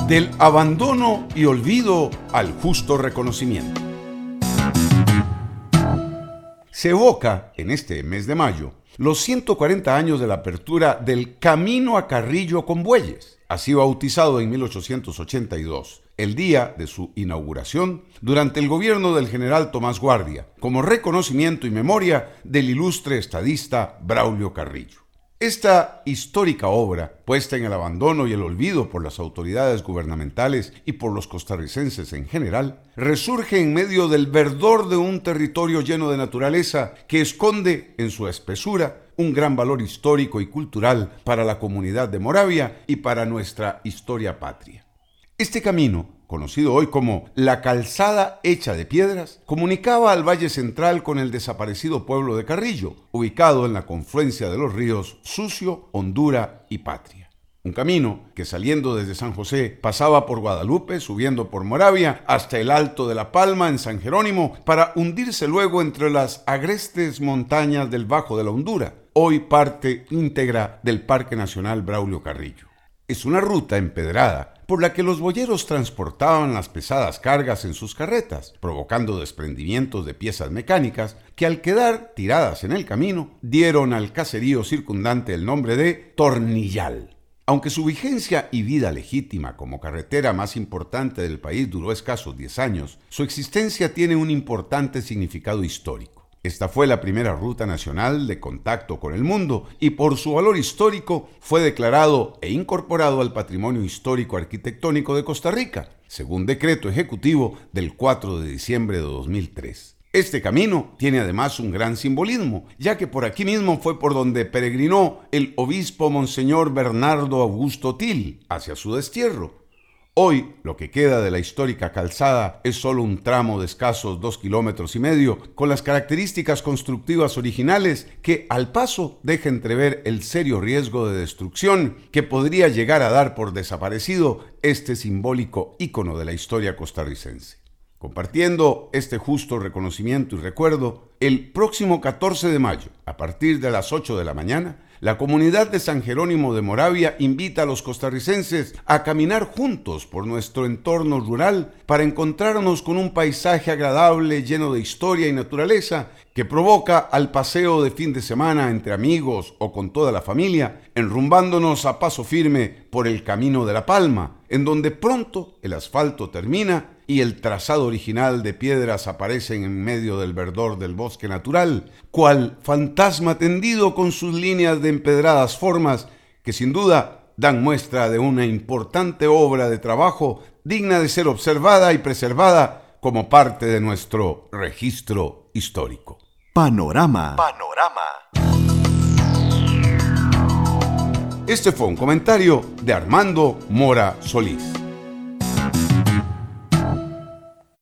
Del abandono y olvido al justo reconocimiento. Se evoca en este mes de mayo los 140 años de la apertura del Camino a Carrillo con Bueyes, así bautizado en 1882, el día de su inauguración durante el gobierno del general Tomás Guardia, como reconocimiento y memoria del ilustre estadista Braulio Carrillo. Esta histórica obra, puesta en el abandono y el olvido por las autoridades gubernamentales y por los costarricenses en general, resurge en medio del verdor de un territorio lleno de naturaleza que esconde en su espesura un gran valor histórico y cultural para la comunidad de Moravia y para nuestra historia patria. Este camino, conocido hoy como la Calzada Hecha de Piedras, comunicaba al Valle Central con el desaparecido pueblo de Carrillo, ubicado en la confluencia de los ríos Sucio, Hondura y Patria. Un camino que, saliendo desde San José, pasaba por Guadalupe, subiendo por Moravia hasta el Alto de la Palma en San Jerónimo, para hundirse luego entre las agrestes montañas del Bajo de la Hondura, hoy parte íntegra del Parque Nacional Braulio Carrillo. Es una ruta empedrada por la que los boyeros transportaban las pesadas cargas en sus carretas, provocando desprendimientos de piezas mecánicas que, al quedar tiradas en el camino, dieron al caserío circundante el nombre de Tornillal. Aunque su vigencia y vida legítima como carretera más importante del país duró escasos 10 años, su existencia tiene un importante significado histórico. Esta fue la primera ruta nacional de contacto con el mundo y por su valor histórico fue declarado e incorporado al Patrimonio Histórico Arquitectónico de Costa Rica, según decreto ejecutivo del 4 de diciembre de 2003. Este camino tiene además un gran simbolismo, ya que por aquí mismo fue por donde peregrinó el obispo Monseñor Bernardo Augusto Til hacia su destierro. Hoy, lo que queda de la histórica calzada es solo un tramo de escasos 2,5 kilómetros, con las características constructivas originales que, al paso, deja entrever el serio riesgo de destrucción que podría llegar a dar por desaparecido este simbólico ícono de la historia costarricense. Compartiendo este justo reconocimiento y recuerdo, el próximo 14 de mayo, a partir de las 8 de la mañana, la comunidad de San Jerónimo de Moravia invita a los costarricenses a caminar juntos por nuestro entorno rural para encontrarnos con un paisaje agradable lleno de historia y naturaleza que provoca al paseo de fin de semana entre amigos o con toda la familia, enrumbándonos a paso firme por el Camino de la Palma, en donde pronto el asfalto termina y el trazado original de piedras aparece en medio del verdor del bosque natural, cual fantasma tendido con sus líneas de empedradas formas que sin duda dan muestra de una importante obra de trabajo digna de ser observada y preservada como parte de nuestro registro histórico. Panorama. Este fue un comentario de Armando Mora Solís.